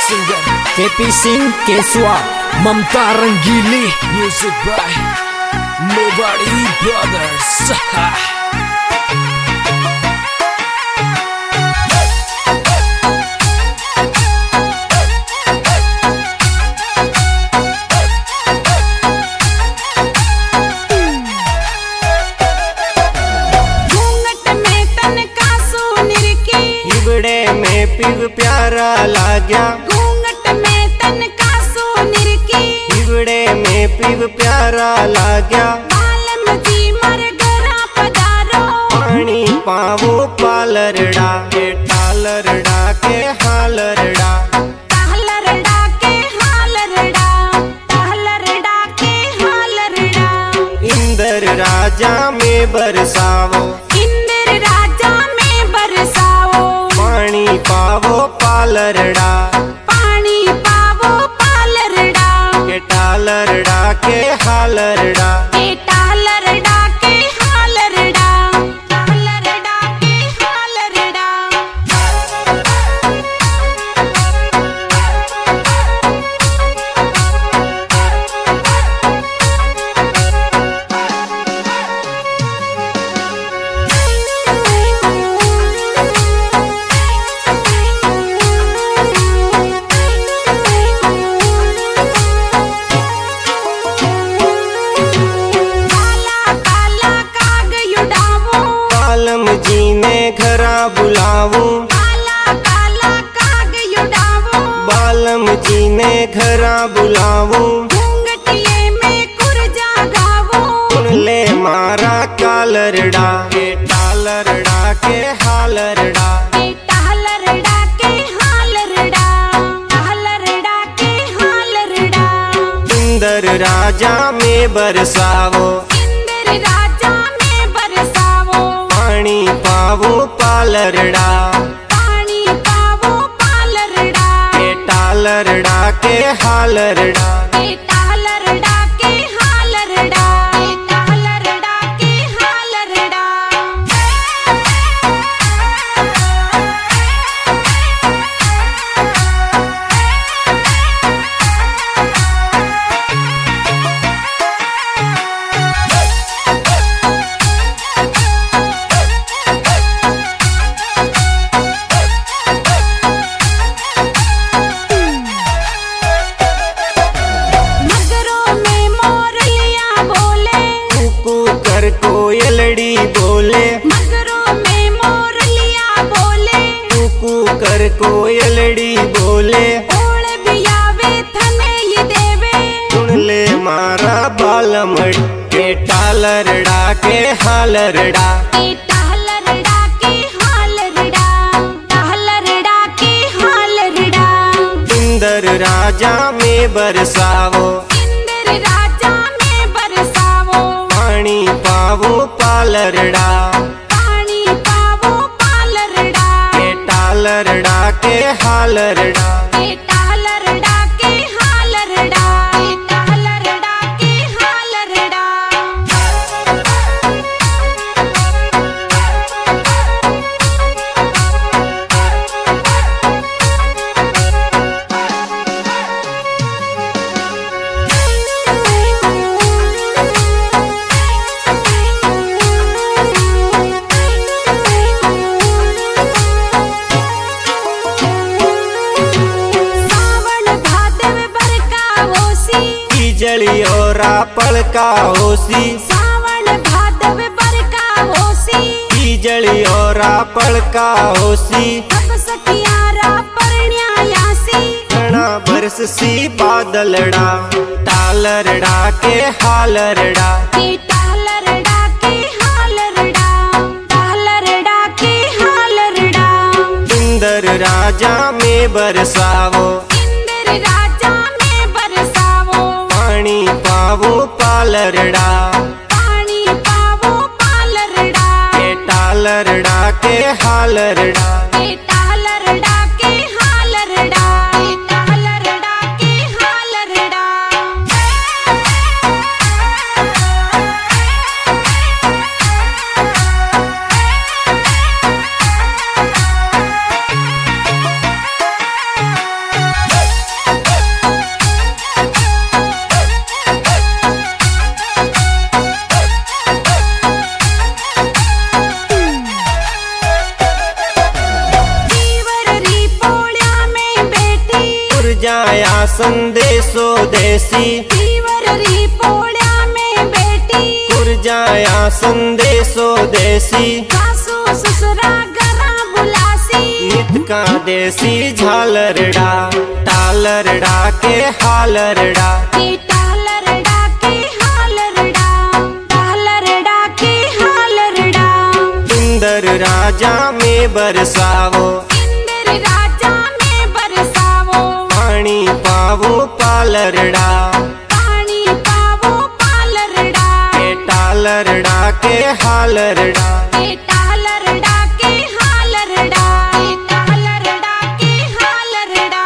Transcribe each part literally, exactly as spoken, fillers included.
singer Kepi Singh Keswa, Mamta Rangili, music by Nobody Brothers. पिव प्यारा लाग्या घूंघट में तन का सोनिर की पिवड़े में पिव प्यारा लाग्या बालम जी मर गरा पधारो पानी पावो पालरड़ा के टालरड़ा के हालरड़ा टालरड़ा के हालरड़ा टालरड़ा के हालरड़ा इंद्र राजा में बरसावो इंद्र राजा में बरसाओ पानी पावो पालरड़ा पानी पावो पालरड़ा के टालरड़ा के हालरड़ा के टालरड़ा के हालरड़ा टालरड़ा के हालरड़ा कालम जी ने घरा बुलावो काला काला काग युडावो बालम जी ने घरा बुलावो घूंघटिये में कुरजा गावो सुन ले मारा कालरड़ा के टालरड़ा के हालरड़ा के टालरड़ा के हालरड़ा टालरड़ा के हालरड़ा इंद्र राजा में बरसावो इंद्र राजा में बरसावो पानी पावो पालरड़ा पानी पावो पालरड़ा के टालरड़ा के हालरड़ा के टालरड़ा के हालरड़ा के टालरड़ा के हालरड़ा नगरों में मोरलिया बोले कुकू कर कोयलड़ी बोले नगरों में मोरलिया बोले कुकू कर कोयलड़ी बोले ओड़ बियावे थने ये देवे सुन ले मारा बालम के टालरड़ा के हालरड़ा के टालरड़ा के हालरड़ा टालरड़ा के हालरड़ा इंद्र राजा में बरसावो इंद्र राजा में बरसावो पानी पावो पालरड़ा पानी पावो पालरड़ा के टालरड़ा के हालरड़ा के टालरड़ा के हालरड़ा के टालरड़ा के हालरड़ा सावन भादव बरका होसी जली और पलका होसी सावन भादव बरका होसी जली और पलका होसी तप सखियारा परण्यायासी घना बरस सी बादलड़ा टालरड़ा के हालरड़ा के टालरड़ा के हालरड़ा टालरड़ा के हालरड़ा इंद्र राजा में बरसावो इंद्र राजा में बरसावो पानी पावो पालरड़ा पानी पावो पालरड़ा के टालरड़ा के हालरड़ा के टालरड़ा के हालरड़ा के टालरड़ा के हालरड़ा जाया संदेशो देसी पीवर री पोड़ा में बेटी उड़ जाया संदेशो देसी सासू ससुरा गरा बुलासी नित का देसी झालरड़ा टालरड़ा के हालरड़ा के टालरड़ा के हालरड़ा टालरड़ा के हालरड़ा इंदर राजा में बरसावो इंद्र राजा में बरसावो पानी पावो पालरड़ा पानी पावो पालरड़ा के टालरड़ा के हालरड़ा के टालरड़ा के हालरड़ा के टालरड़ा के हालरड़ा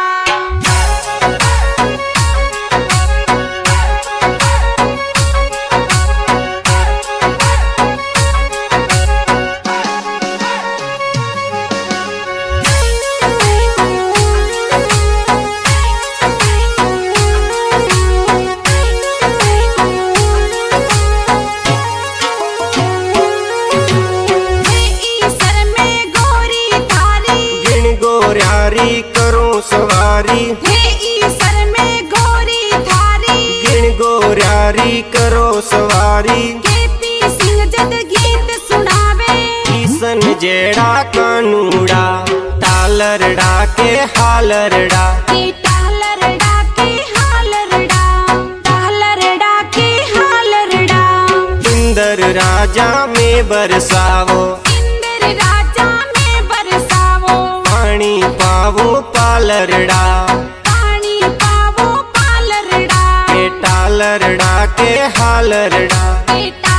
गोर्यारी करो सवारी हे ईसर में गोरी थारी गिन गोर्यारी करो सवारी केपी सिंह जद गीत सुनावे ईसन जेड़ा कानूड़ा टालरड़ा के हालरड़ा के टालरड़ा के हालरड़ा टालरड़ा के हालरड़ा इंदर राजा में बरसावो इंद्र राजा में बरसावो पानी पावो पालरड़ा पानी पावो पालरड़ा के टालरड़ा के हालरड़ा के